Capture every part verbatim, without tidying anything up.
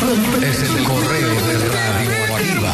es el correo de Radioactiva.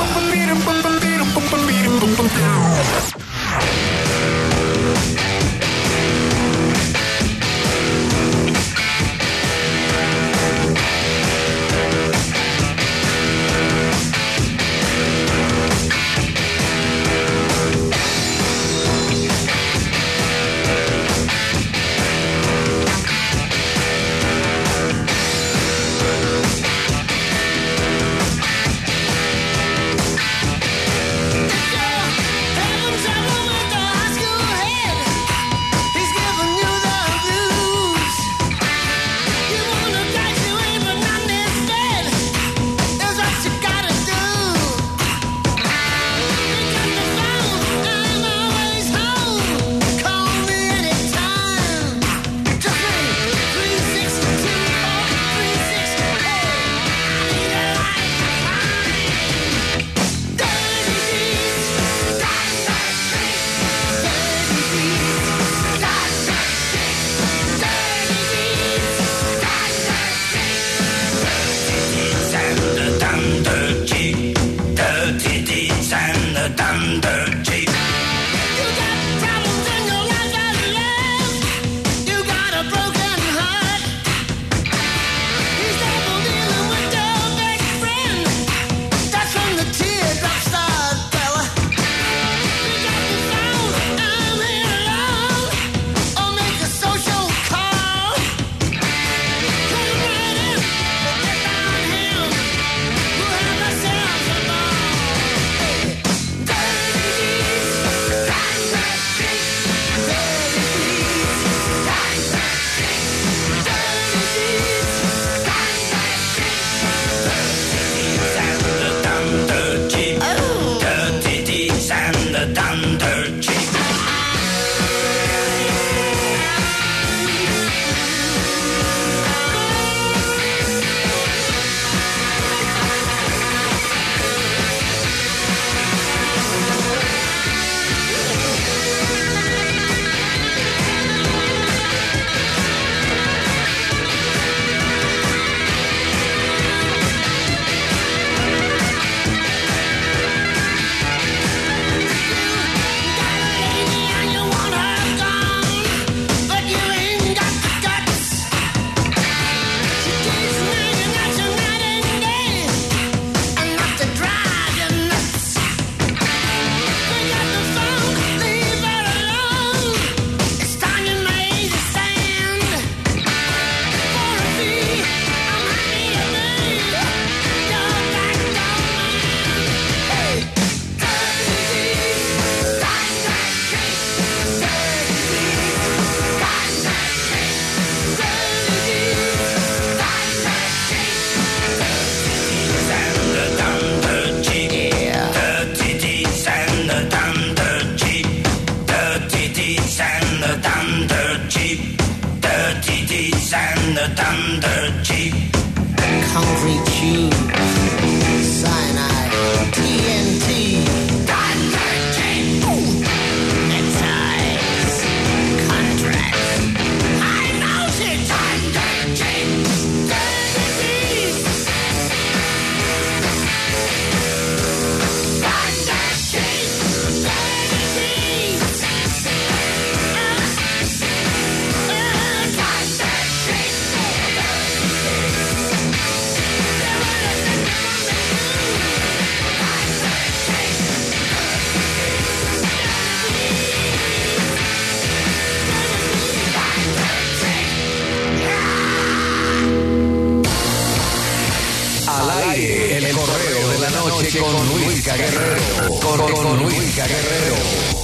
Con Luisca Guerrero. Con, con Luisca Guerrero.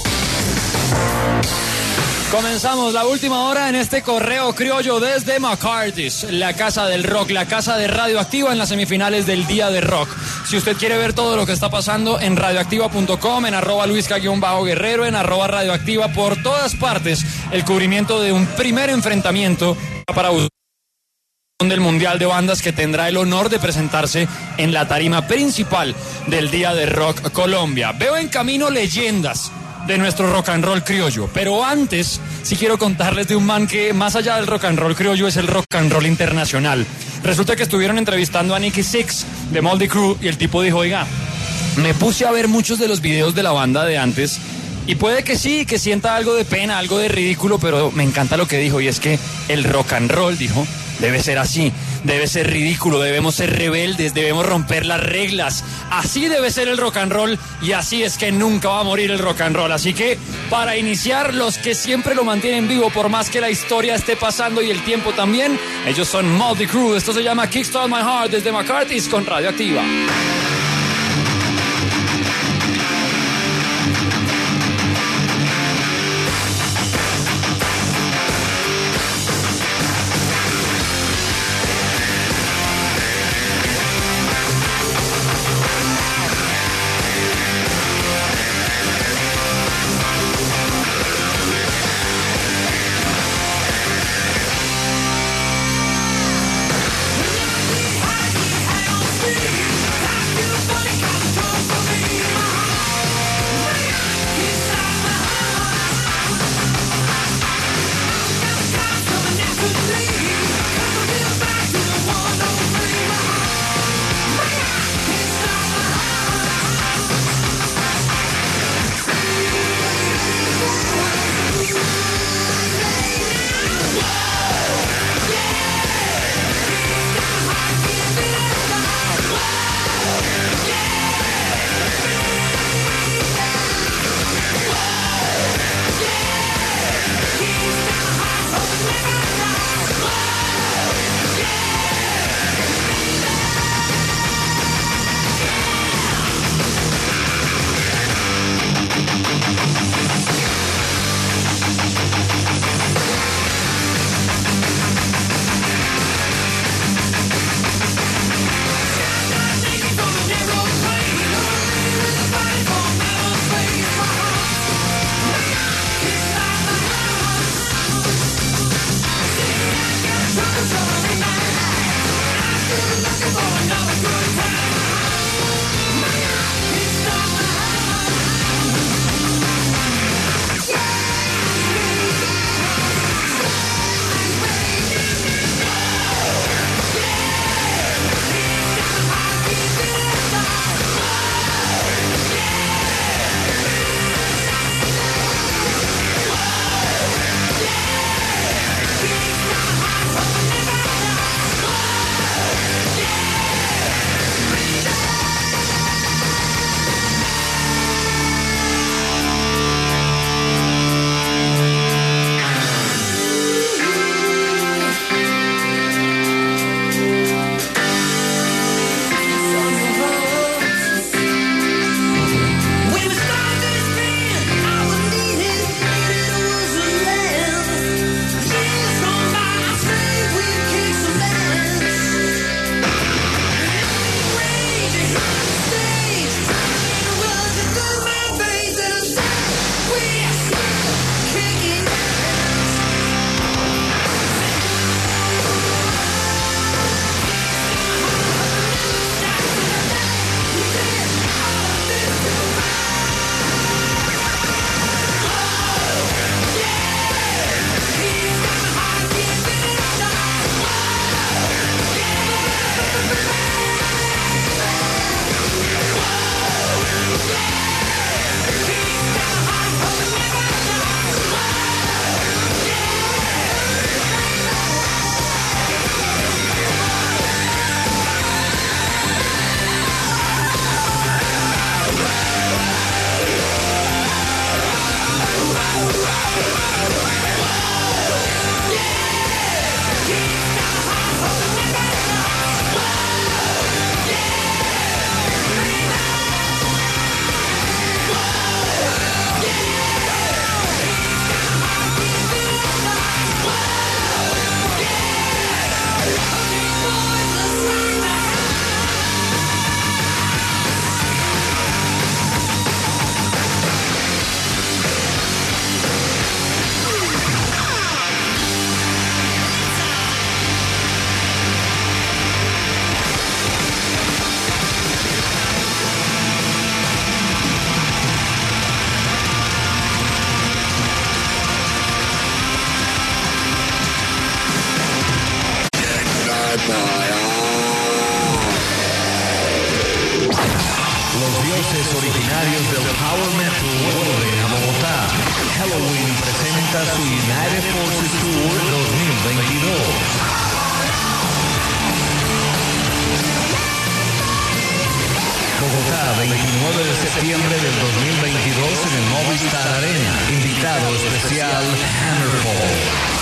Comenzamos la última hora en este correo criollo desde McCarthy's, la casa del rock, la casa de Radioactiva en las semifinales del Día de Rock. Si usted quiere ver todo lo que está pasando en radioactiva punto com, en arroba Luisca-Guerrero, en arroba Radioactiva, por todas partes, el cubrimiento de un primer enfrentamiento para usted del Mundial de Bandas que tendrá el honor de presentarse en la tarima principal del Día de Rock Colombia. Veo en camino leyendas de nuestro rock and roll criollo. Pero antes, sí quiero contarles de un man que, más allá del rock and roll criollo, es el rock and roll internacional. Resulta que estuvieron entrevistando a Nicky Six de Motley Crue y el tipo dijo, oiga, me puse a ver muchos de los videos de la banda de antes y puede que sí, que sienta algo de pena, algo de ridículo, pero me encanta lo que dijo y es que el rock and roll, dijo, debe ser así, debe ser ridículo, debemos ser rebeldes, debemos romper las reglas. Así debe ser el rock and roll y así es que nunca va a morir el rock and roll. Así que para iniciar, los que siempre lo mantienen vivo por más que la historia esté pasando y el tiempo también, ellos son Motley Crue. Esto se llama Kickstart My Heart desde McCarthy's con Radioactiva. Happy, happy, Cantantes originarios del Power Metal vuelven a Bogotá. Halloween presenta su United Forces Tour dos mil veintidós. Bogotá, veintinueve de septiembre del dos mil veintidós en el Movistar Arena. Invitado especial Hammerfall.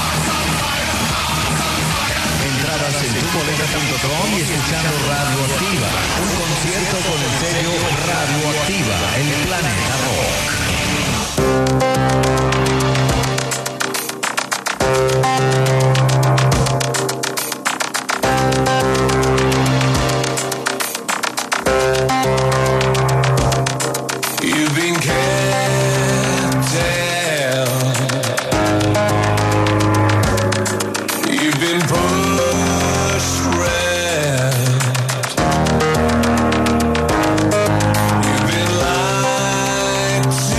Entradas en tu boleta punto com y escuchando Radioactiva. Un concierto con el sello Radioactiva, el planeta rock. You've been lied to.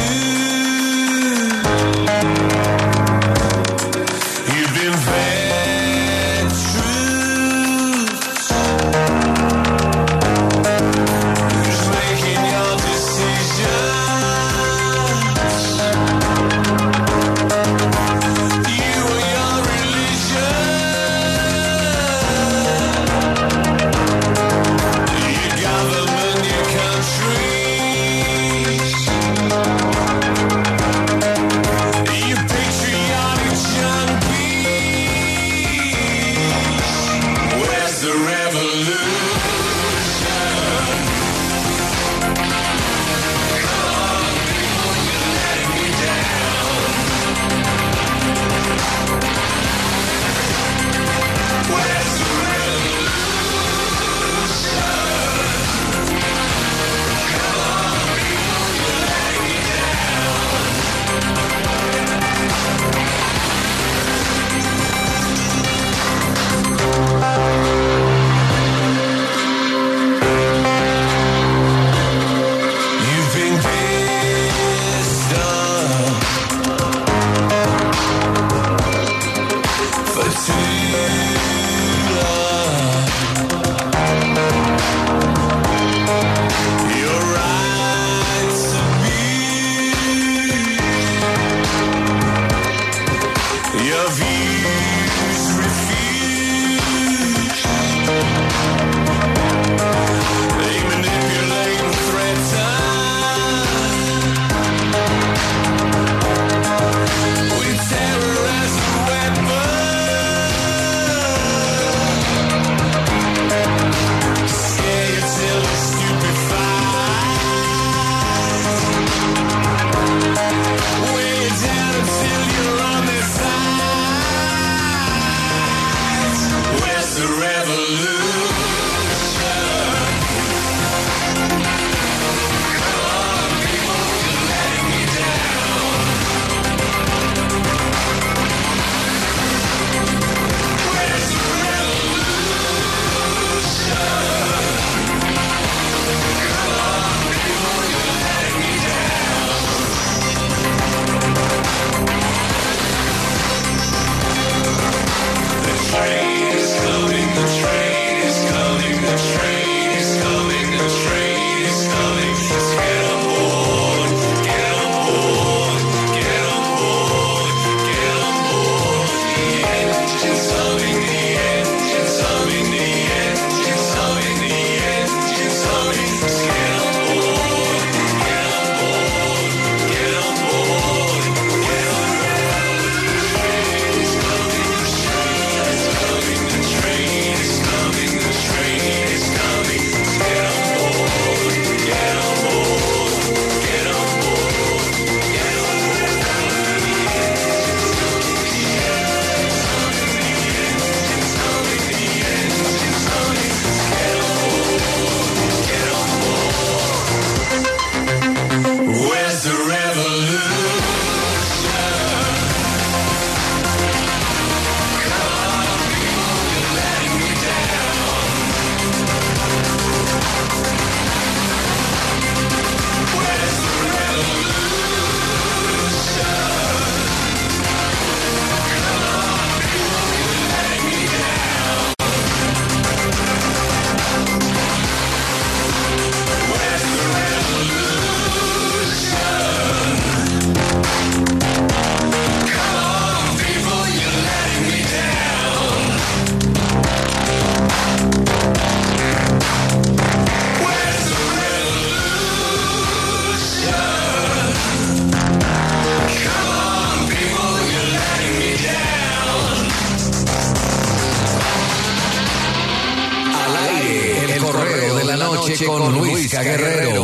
noche con Luis Guerrero.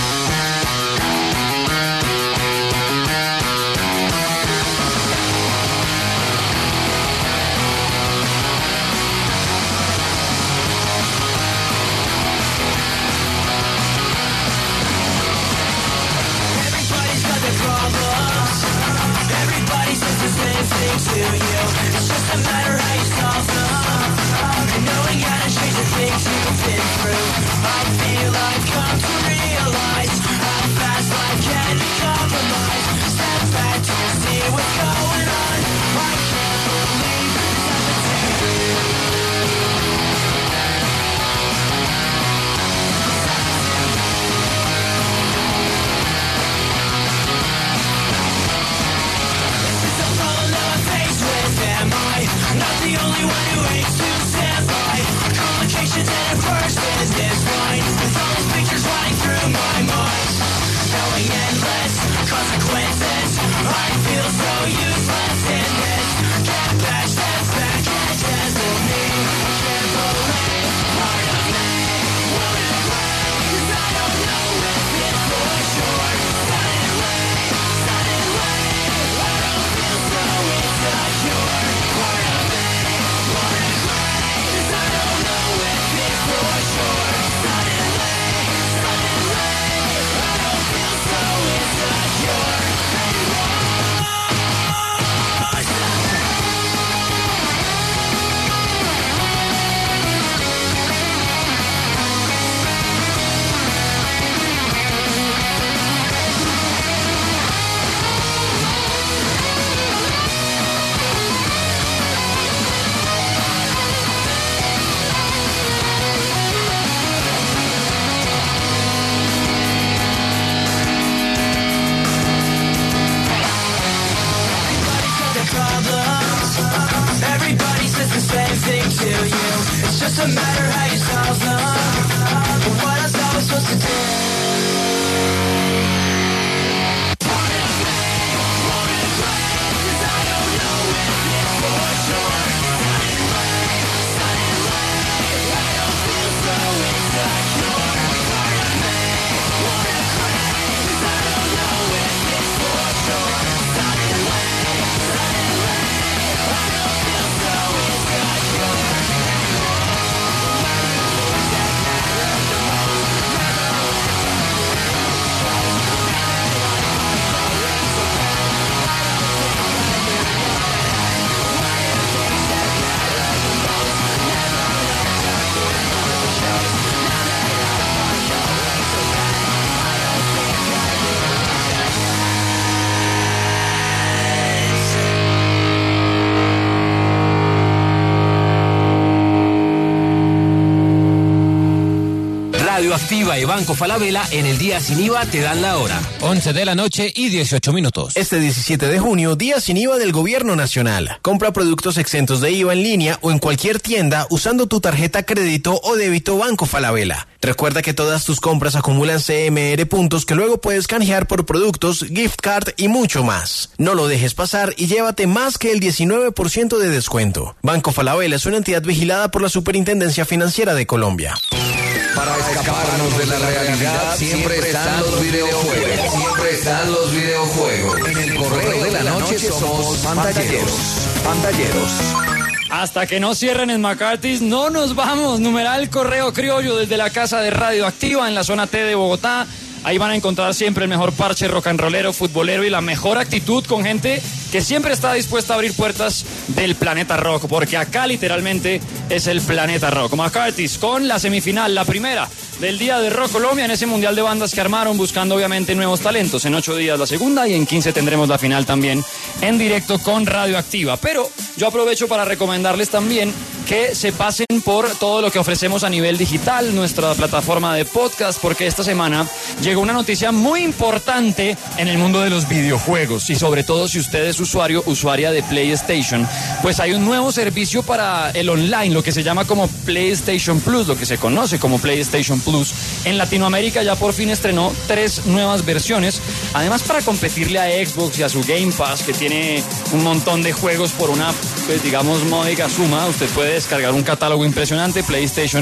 Activa y Banco Falabella en el día sin I V A te dan la hora. once de la noche y dieciocho minutos. Este diecisiete de junio, día sin I V A del Gobierno Nacional. Compra productos exentos de I V A en línea o en cualquier tienda usando tu tarjeta crédito o débito Banco Falabella. Recuerda que todas tus compras acumulan C M R puntos que luego puedes canjear por productos, gift card y mucho más. No lo dejes pasar y llévate más que el diecinueve por ciento de descuento. Banco Falabella es una entidad vigilada por la Superintendencia Financiera de Colombia. Para escaparnos de la realidad siempre están los videojuegos. Siempre están los videojuegos. En el correo de la noche somos pantalleros. Pantalleros. Hasta que no cierren en McCarthy's, no nos vamos. Numeral Correo Criollo desde la casa de Radio Activa en la zona T de Bogotá. Ahí van a encontrar siempre el mejor parche rock and rollero, futbolero y la mejor actitud con gente que siempre está dispuesta a abrir puertas del planeta rock, porque acá literalmente es el planeta rock. McCarthy's con la semifinal, la primera del Día de Rock Colombia en ese mundial de bandas que armaron buscando obviamente nuevos talentos. En ocho días la segunda y en quince tendremos la final también en directo con Radio Activa. Pero yo aprovecho para recomendarles también que se pasen por todo lo que ofrecemos a nivel digital, nuestra plataforma de podcast, porque esta semana llegó una noticia muy importante en el mundo de los videojuegos y sobre todo si usted es usuario, usuaria de PlayStation, pues hay un nuevo servicio para el online, lo que se llama como PlayStation Plus, lo que se conoce como PlayStation Plus. En Latinoamérica ya por fin estrenó tres nuevas versiones, además para competirle a Xbox y a su Game Pass, que tiene un montón de juegos por una, pues digamos, módica suma. Usted puede descargar un catálogo impresionante. PlayStation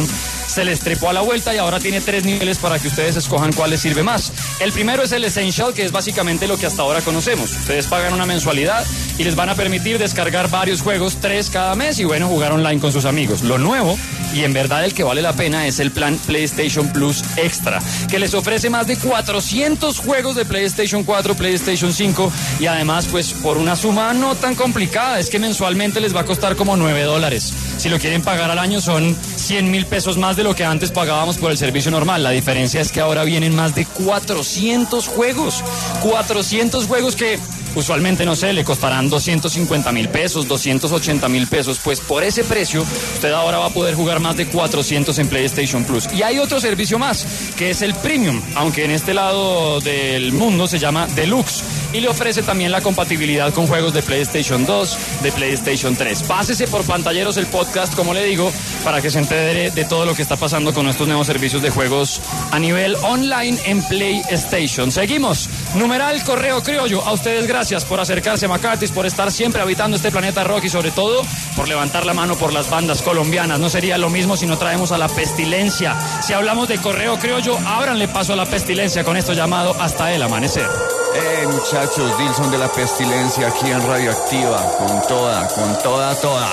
se les trepó a la vuelta y ahora tiene tres niveles para que ustedes escojan cuál les sirve más. El primero es el Essential, que es básicamente lo que hasta ahora conocemos. Ustedes pagan una mensualidad y les van a permitir descargar varios juegos, tres cada mes, y bueno, jugar online con sus amigos. Lo nuevo, y en verdad el que vale la pena, es el plan PlayStation Plus Extra, que les ofrece más de cuatrocientos juegos de PlayStation cuatro, PlayStation cinco, y además pues por una suma no tan complicada, es que mensualmente les va a costar como nueve dólares. Si lo quieren pagar al año son cien mil pesos más de lo que antes pagábamos por el servicio normal. La diferencia es que ahora vienen más de cuatrocientos juegos, cuatrocientos juegos que usualmente, no sé, le costarán doscientos cincuenta mil pesos, doscientos ochenta mil pesos. Pues por ese precio, usted ahora va a poder jugar más de cuatrocientos en PlayStation Plus. Y hay otro servicio más, que es el Premium, aunque en este lado del mundo se llama Deluxe, y le ofrece también la compatibilidad con juegos de PlayStation dos, de PlayStation tres. Pásese por Pantalleros, el podcast, como le digo, para que se entere de todo lo que está pasando con estos nuevos servicios de juegos a nivel online en PlayStation. Seguimos. Numeral Correo Criollo. A ustedes gracias por acercarse a McCarthy's, por estar siempre habitando este planeta rock y sobre todo por levantar la mano por las bandas colombianas. No sería lo mismo si no traemos a La Pestilencia. Si hablamos de Correo Criollo, ábranle paso a La Pestilencia con esto llamado Hasta el Amanecer. Eh, muchachos, Dilson de La Pestilencia aquí en Radioactiva, con toda, con toda, toda.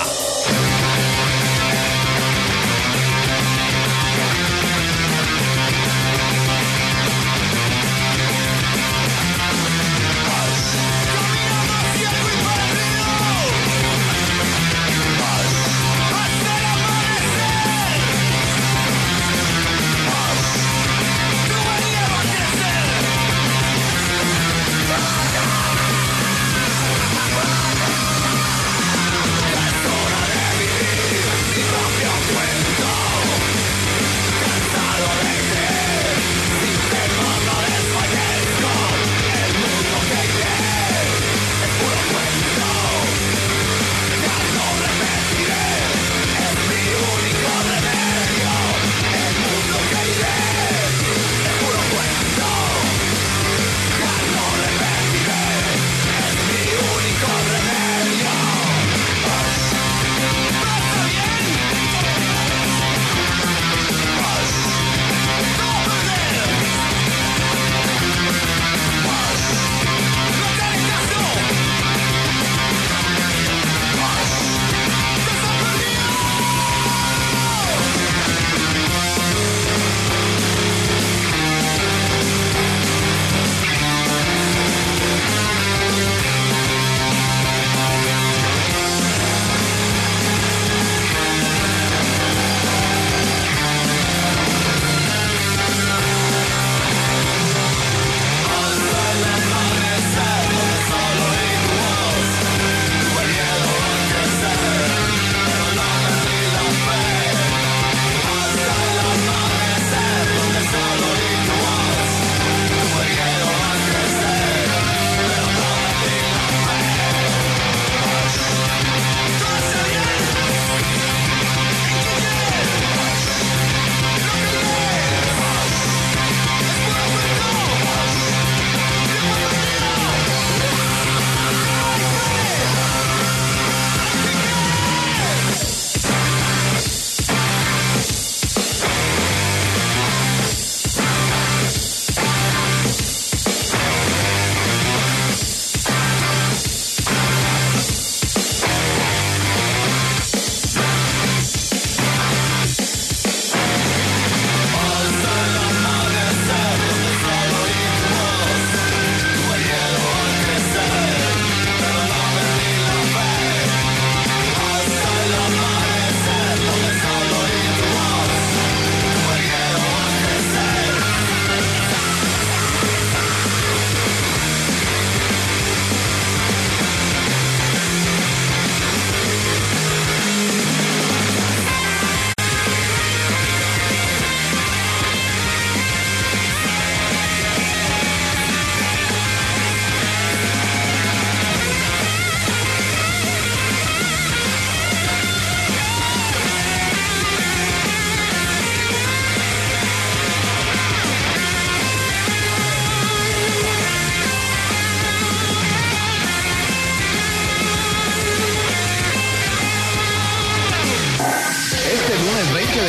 Hora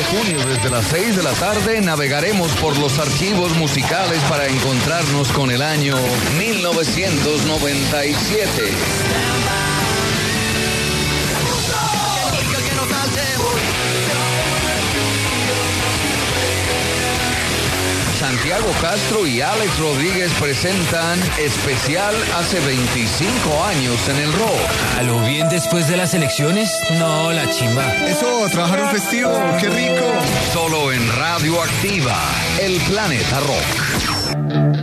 junio, desde las seis de la tarde, navegaremos por los archivos musicales para encontrarnos con el año mil novecientos noventa y siete. Santiago Castro y Alex Rodríguez presentan especial hace veinticinco años en el rock. ¿A lo bien después de las elecciones? No, la chimba. Eso, trabajar un festivo, qué rico. Solo en Radio Activa, el planeta rock.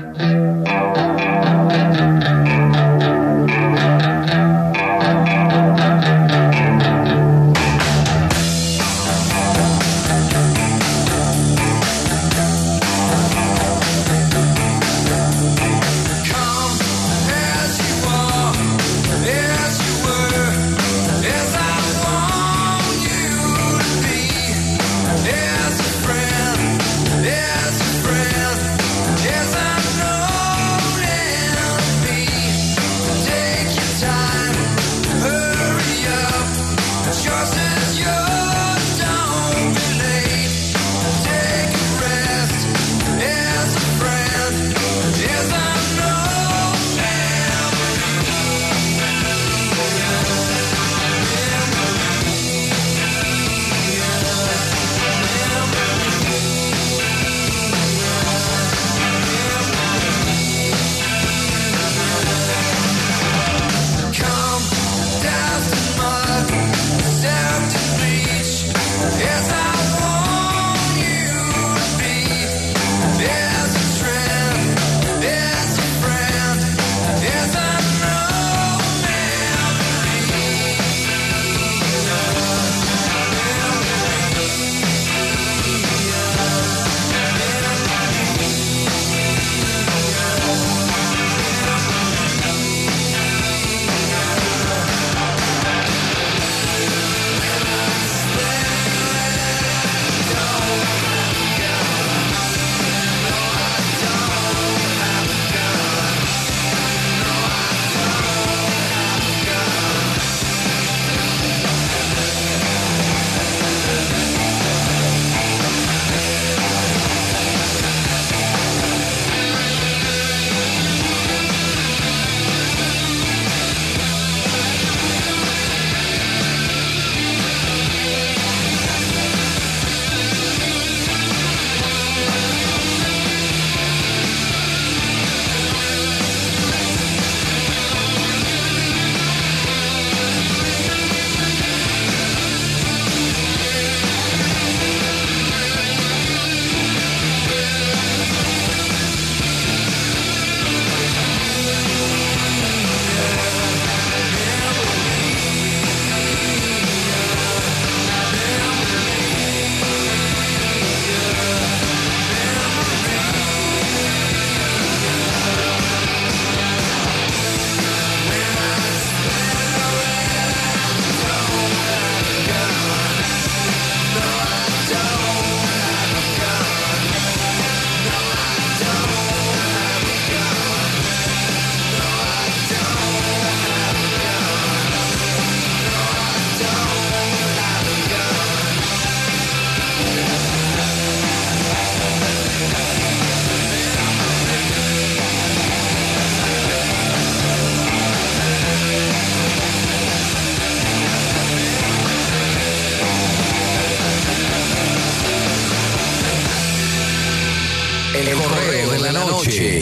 El correo de la noche.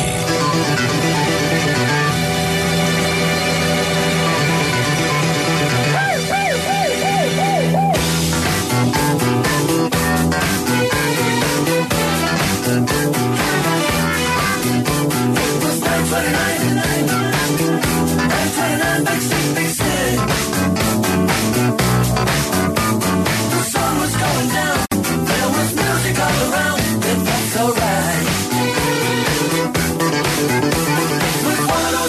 Alright. With one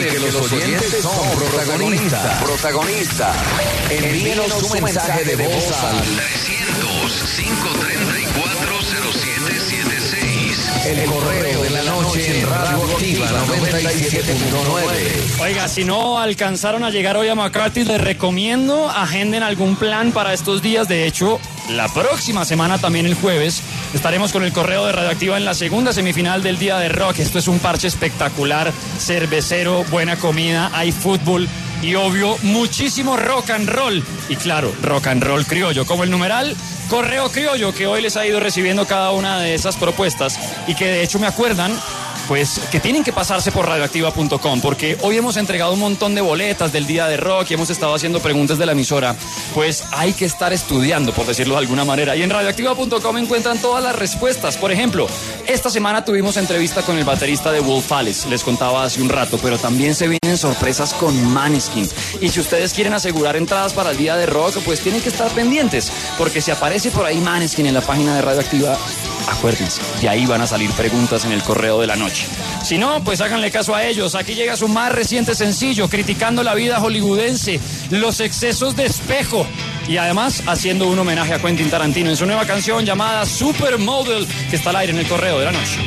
que los oyentes son protagonistas. Protagonistas. Envíenos su mensaje de voz al trescientos, cinco treinta y cuatro, cero siete setenta y seis. el correo de la noche en Radio Activa noventa y siete punto nueve. Oiga, si no alcanzaron a llegar hoy a McCarthy, les recomiendo agenden algún plan para estos días. De hecho, la próxima semana, también el jueves, estaremos con el correo de Radioactiva en la segunda semifinal del Día de Rock. Esto es un parche espectacular, cervecero, buena comida, hay fútbol y obvio, muchísimo rock and roll. Y claro, rock and roll criollo, como el numeral Correo Criollo, que hoy les ha ido recibiendo cada una de esas propuestas y que de hecho me acuerdan pues que tienen que pasarse por radioactiva punto com, porque hoy hemos entregado un montón de boletas del Día de Rock y hemos estado haciendo preguntas de la emisora. Pues hay que estar estudiando, por decirlo de alguna manera, y en radioactiva punto com encuentran todas las respuestas. Por ejemplo, esta semana tuvimos entrevista con el baterista de Wolf Alice, les contaba hace un rato, pero también se vienen sorpresas con Maneskin. Y si ustedes quieren asegurar entradas para el Día de Rock, pues tienen que estar pendientes, porque si aparece por ahí Maneskin en la página de Radioactiva, acuérdense, de ahí van a salir preguntas en el correo de la noche. Si no, pues háganle caso a ellos. Aquí llega su más reciente sencillo, criticando la vida hollywoodense, los excesos de Espejo, y además haciendo un homenaje a Quentin Tarantino en su nueva canción llamada Supermodel, que está al aire en el correo de la noche.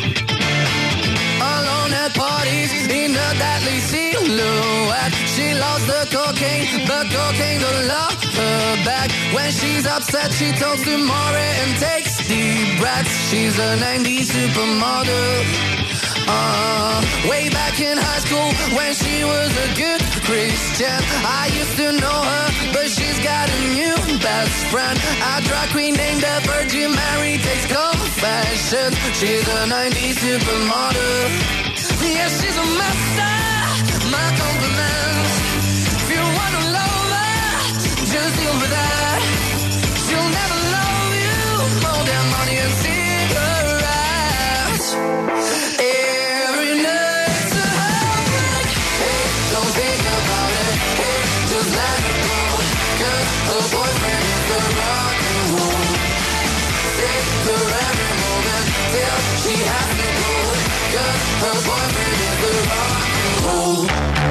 Alone at parties in a deadly silhouette. She loves the cocaine, but cocaine don't love her back. When she's upset, she talks to Maury and takes deep breaths. She's a nineties supermodel. Uh, way back in high school when she was a good Christian, I used to know her, but she's got a new best friend, a drag queen named the Virgin Mary, takes confessions. She's a nineties supermodel. Yeah, she's a master, my compliments. If you wanna love her, just deal with that. She'll never love you more than money and cigarettes. Every night's a heartbreak. Hey, don't think about it. Hey, just let it go. Cause her boyfriend is the rock and roll. Take her every moment till she has to go. Cause her boyfriend is the rock and roll.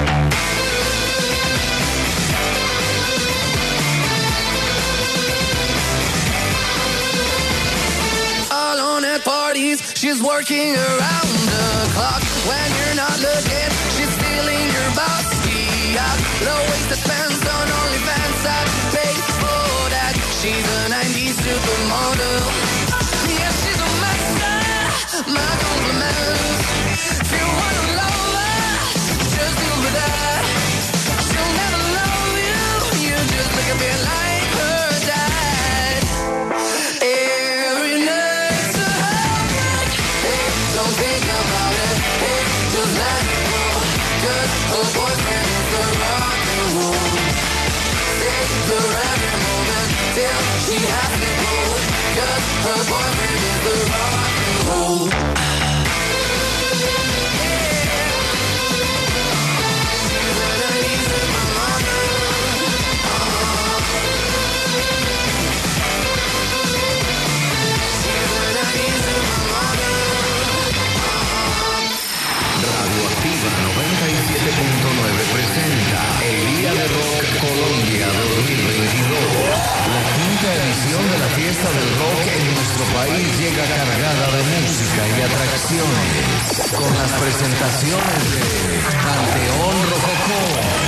Alone at parties, she's working around the clock. When you're not looking, she's stealing your bossy out. Low-waisted pants on OnlyFans, I pay for that. She's a nineties supermodel. Yeah, she's a master, my compliments. If you wanna love her, just deal with that. She'll never love you, you just look a bit like her dad. Every night's a heartbreak. Hey, don't think about it. Hey, just let it go. Cause her boyfriend is the rock and roll. Take her every moment till she has to go. Cause her boyfriend is the rock and roll. Radioactiva noventa y siete punto nueve presenta el Día de Rock Colombia dos mil veintidós. La quinta edición de la fiesta del rock en nuestro país llega cargada de música y atracciones, con las presentaciones de Panteón Rococó,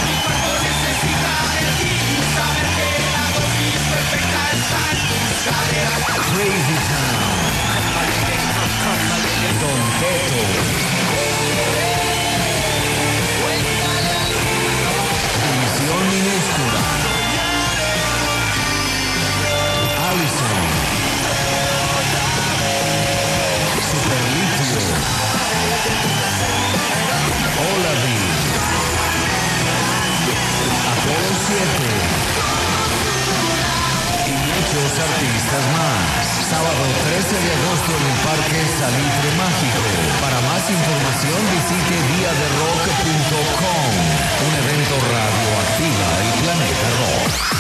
Crazy Town, Don Teto, Misión Minúscula, Allison, Superlitio, Olavi, Apolo siete y muchos artistas más. Sábado trece de agosto en el Parque Salitre Mágico. Para más información visite dia de rock punto com. Un evento radioactiva, el planeta rock.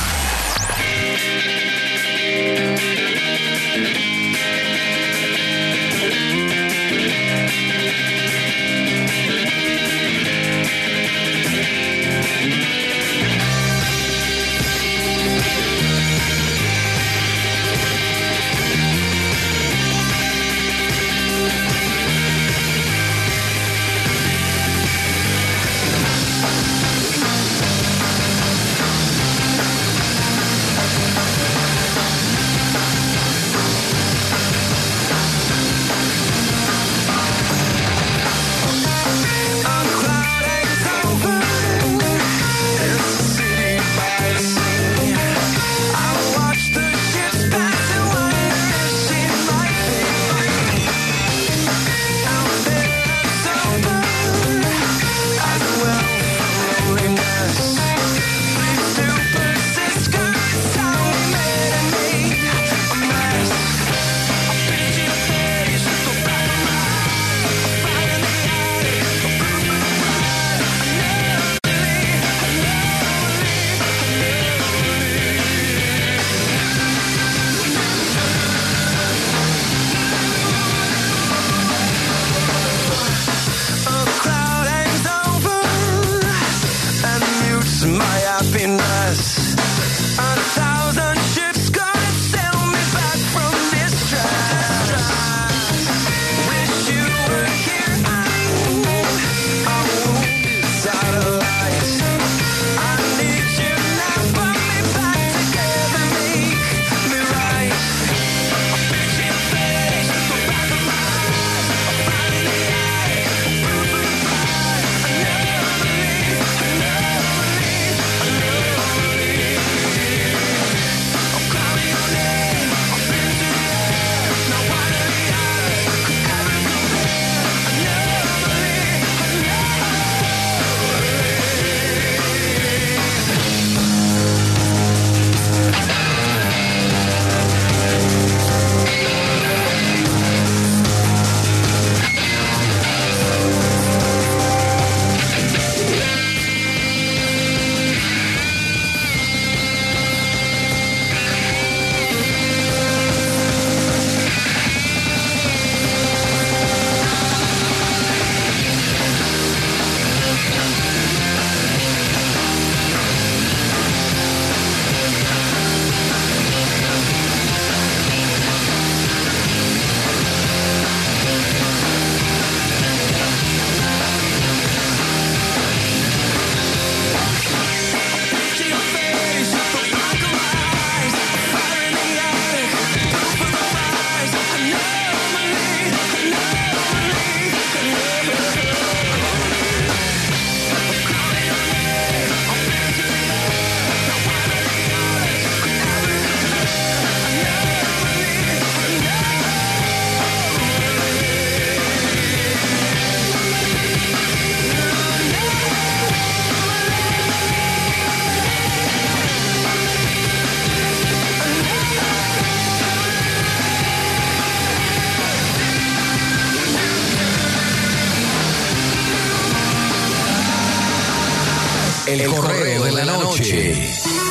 El correo de la noche.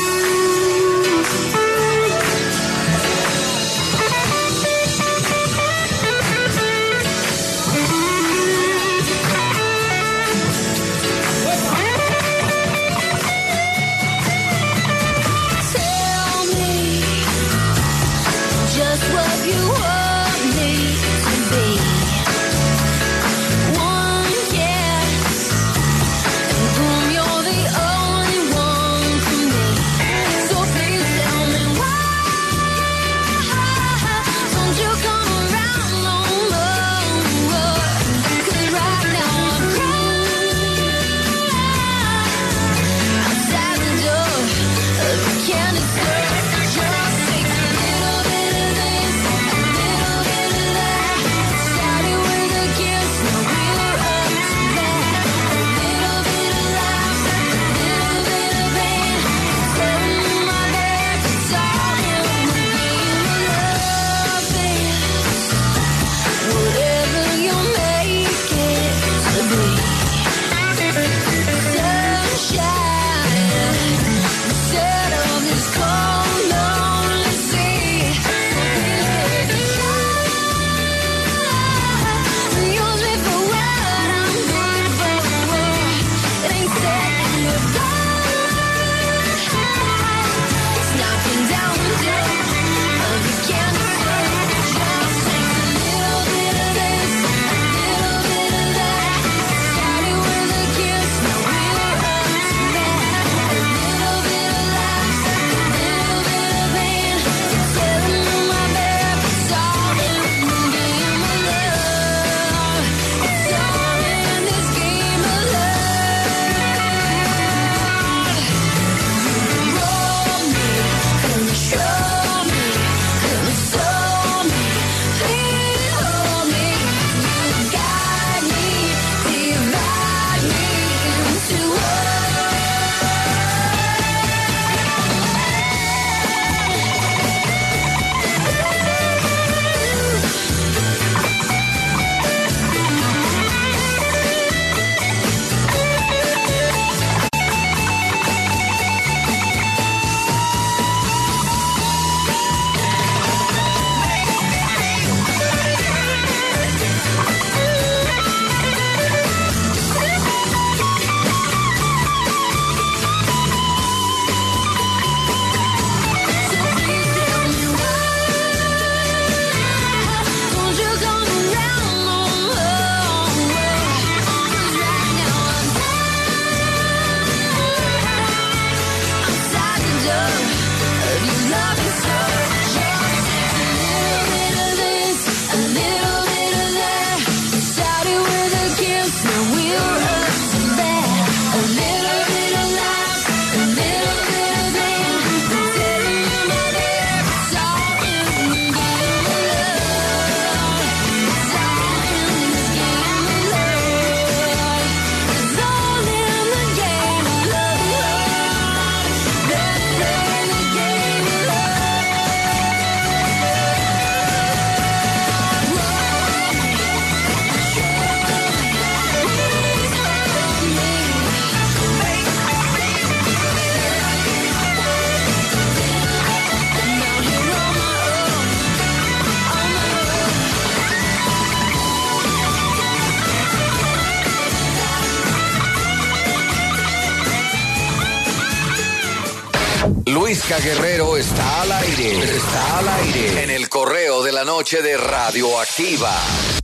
Luisca Guerrero está al aire, está al aire en el correo de la noche de Radioactiva.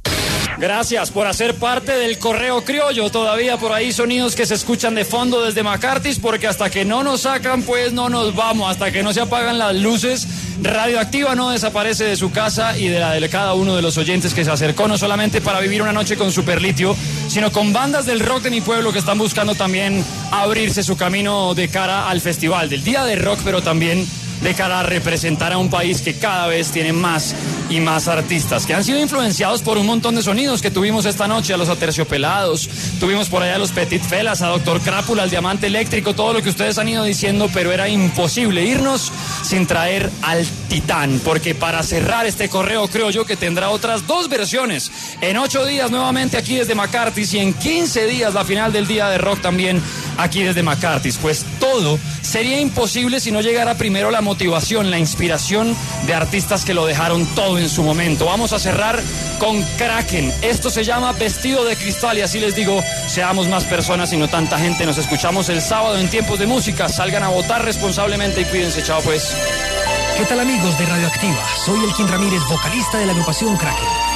Gracias por hacer parte del correo criollo. Todavía por ahí sonidos que se escuchan de fondo desde McCarthy's, porque hasta que no nos sacan, pues no nos vamos. Hasta que no se apagan las luces, Radioactiva no desaparece de su casa y de la de cada uno de los oyentes que se acercó, no solamente para vivir una noche con Superlitio, sino con bandas del rock de mi pueblo que están buscando también abrirse su camino de cara al festival del Día de Rock, pero también de cara a representar a un país que cada vez tiene más y más artistas que han sido influenciados por un montón de sonidos que tuvimos esta noche, a los Aterciopelados, tuvimos por allá a los Petit Felas, a Doctor Crápula, al Diamante Eléctrico, todo lo que ustedes han ido diciendo, pero era imposible irnos sin traer al Titán, porque para cerrar este correo creo yo que tendrá otras dos versiones, en ocho días nuevamente aquí desde McCarthy's y en quince días la final del Día de Rock también aquí desde McCarthy's, pues todo sería imposible si no llegara primero la motivación, la inspiración de artistas que lo dejaron todo en su momento. Vamos a cerrar con Kraken, esto se llama Vestido de Cristal y así les digo, seamos más personas y no tanta gente. Nos escuchamos el sábado en Tiempos de Música, salgan a votar responsablemente y cuídense, chao pues. ¿Qué tal amigos de Radioactiva? Soy Elkin Ramírez, vocalista de la agrupación Kraken.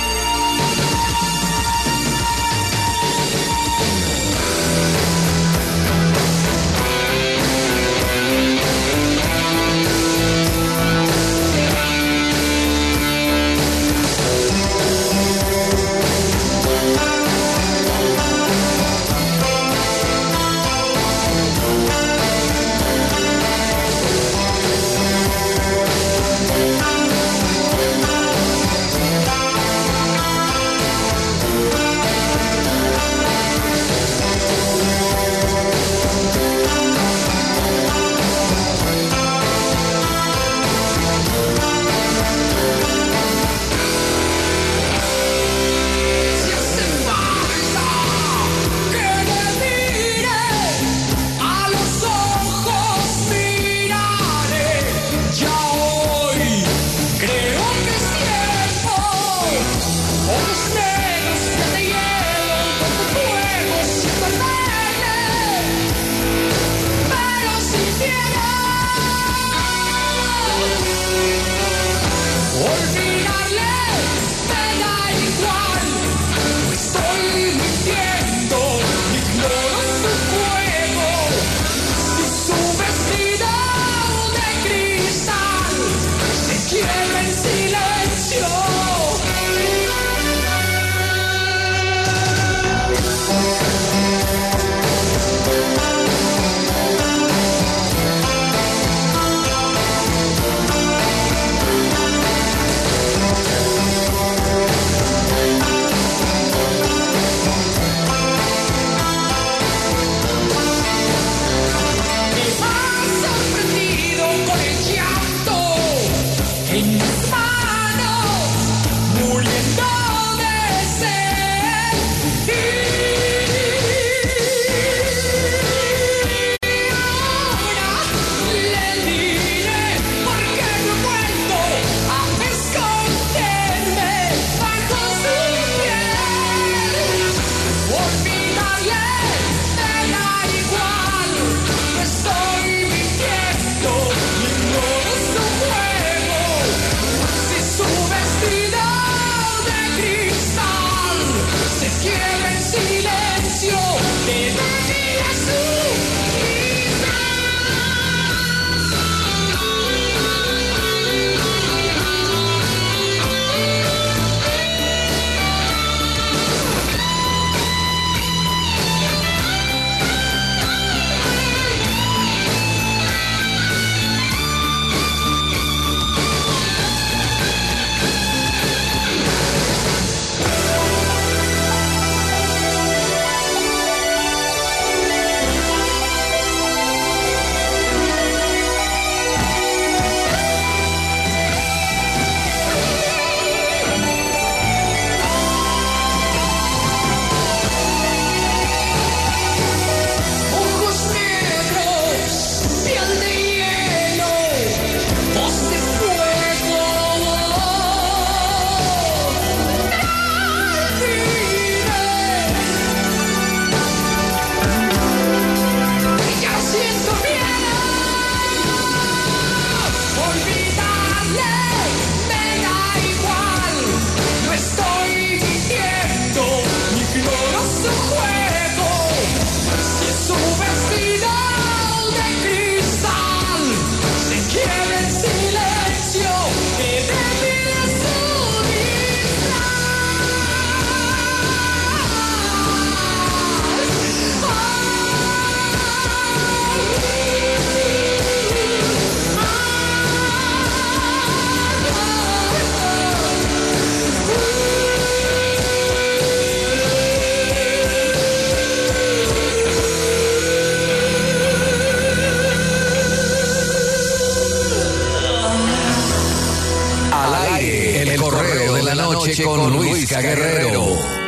noche con Luis Guerrero.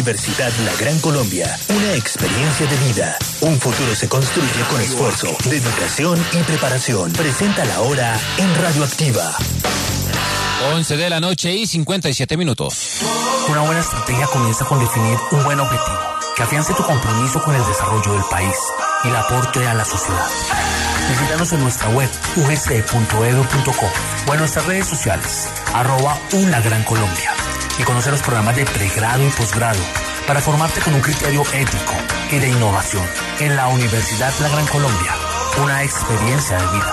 Universidad La Gran Colombia, una experiencia de vida. Un futuro se construye con esfuerzo, dedicación y preparación. Presenta la hora en Radioactiva. once de la noche y cincuenta y siete minutos. Una buena estrategia comienza con definir un buen objetivo, que afiance tu compromiso con el desarrollo del país y el aporte a la sociedad. Visítanos en nuestra web u g c punto e d u punto co o en nuestras redes sociales, arroba una gran Colombia, y conocer los programas de pregrado y posgrado para formarte con un criterio ético y de innovación en la Universidad La Gran Colombia, una experiencia de vida.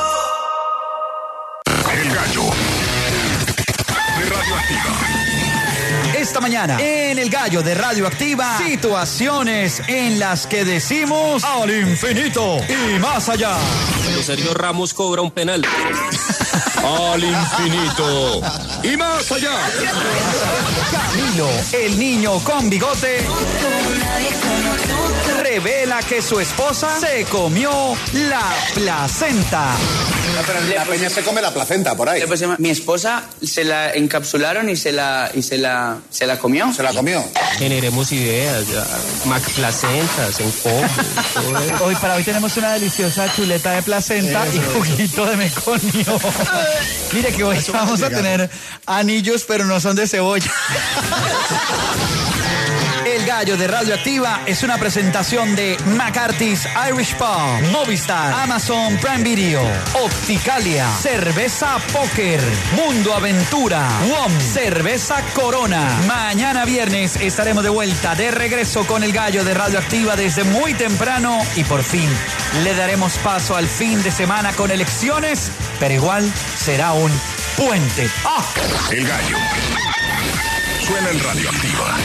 El gallo de Radioactiva. Esta mañana, en el gallo de Radioactiva, situaciones en las que decimos al infinito y más allá. Pero Sergio Ramos cobra un penal. Al infinito y más allá. Camilo, el niño con bigote, revela que su esposa se comió la placenta. Pero la peña se come la placenta por ahí. Mi esposa se la encapsularon y se la y se la se la comió. Se la comió. Generemos ideas, ya. Mac placentas en combo. Hoy para hoy tenemos una deliciosa chuleta de placenta y juguito de meconio. Mire que hoy vamos a tener anillos, pero no son de cebolla. El gallo de Radioactiva es una presentación de McCarthy's Irish Pub, Movistar, Amazon Prime Video, Opticalia, Cerveza Póker, Mundo Aventura, W O M, Cerveza Corona. Mañana viernes estaremos de vuelta, de regreso con el gallo de Radioactiva desde muy temprano y por fin le daremos paso al fin de semana con elecciones, pero igual será un puente. ¡Ah! El gallo suena en Radioactiva.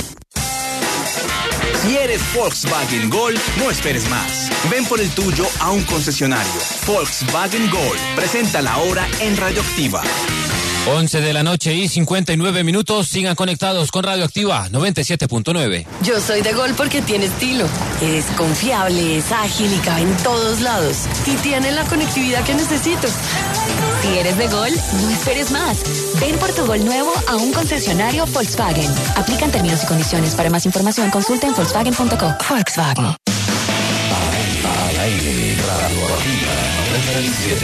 Si eres Volkswagen Gol, no esperes más. Ven por el tuyo a un concesionario. Volkswagen Gol presenta la hora en Radioactiva. once de la noche y cincuenta y nueve minutos. Sigan conectados con Radioactiva noventa y siete punto nueve. Yo soy de Gol porque tiene estilo. Es confiable, es ágil y cabe en todos lados. Y tiene la conectividad que necesito. Si eres de Gol, no esperes más. Ven por tu Gol nuevo a un concesionario Volkswagen. Aplican términos y condiciones. Para más información, consulta en volkswagen punto co. Volkswagen. Al aire, Radioactiva noventa y siete.